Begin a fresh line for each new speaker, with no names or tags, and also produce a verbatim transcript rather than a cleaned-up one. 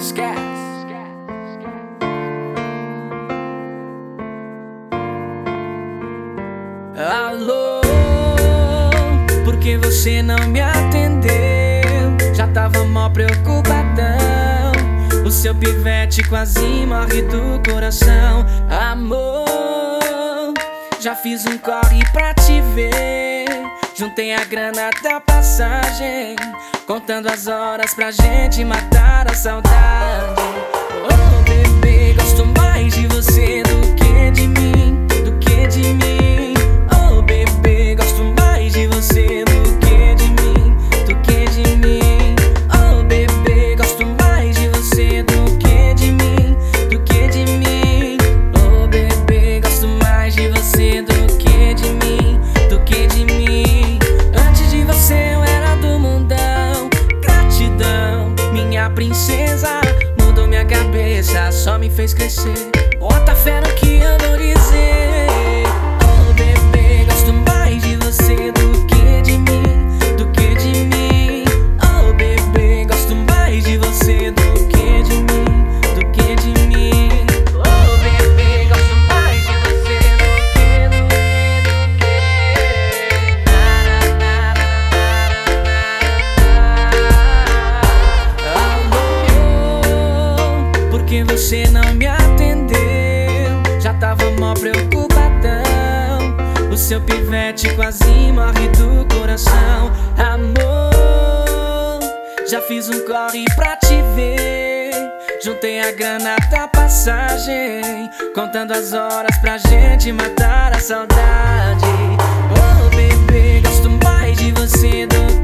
Esquece. Alô, por que você não me atendeu? Já tava mó preocupadão. O seu pivete quase morre do coração. Amor, já fiz um corre pra te ver. Juntei a grana da passagem, contando as horas pra gente matar a saudade. Oh bebê, gosto mais de você do que de mim, do que de mim. Oh bebê, gosto mais de você do que de mim, do que de mim. Oh bebê, gosto mais de você do que de mim, do que de mim. Oh bebê, gosto mais de você do que de mim, do que de mim. Antes de você eu era do mundão. Gratidão, minha princesa, mudou minha cabeça, só me fez crescer. Bota fé no que eu vou dizer. Oh bebê, gosto mais de você do que de mim, do que de mim. Oh bebê, gosto mais de você do que de mim, do que de mim. Oh bebê, gosto mais de você do que, do que, do que. Alô, por que você não me atendeu? Já tava mó preocupadão. O seu pivete quase morre do coração. Amor, já fiz um corre pra te ver. Juntei a grana da passagem, contando as horas pra gente matar a saudade. Oh bebê, gosto mais de você do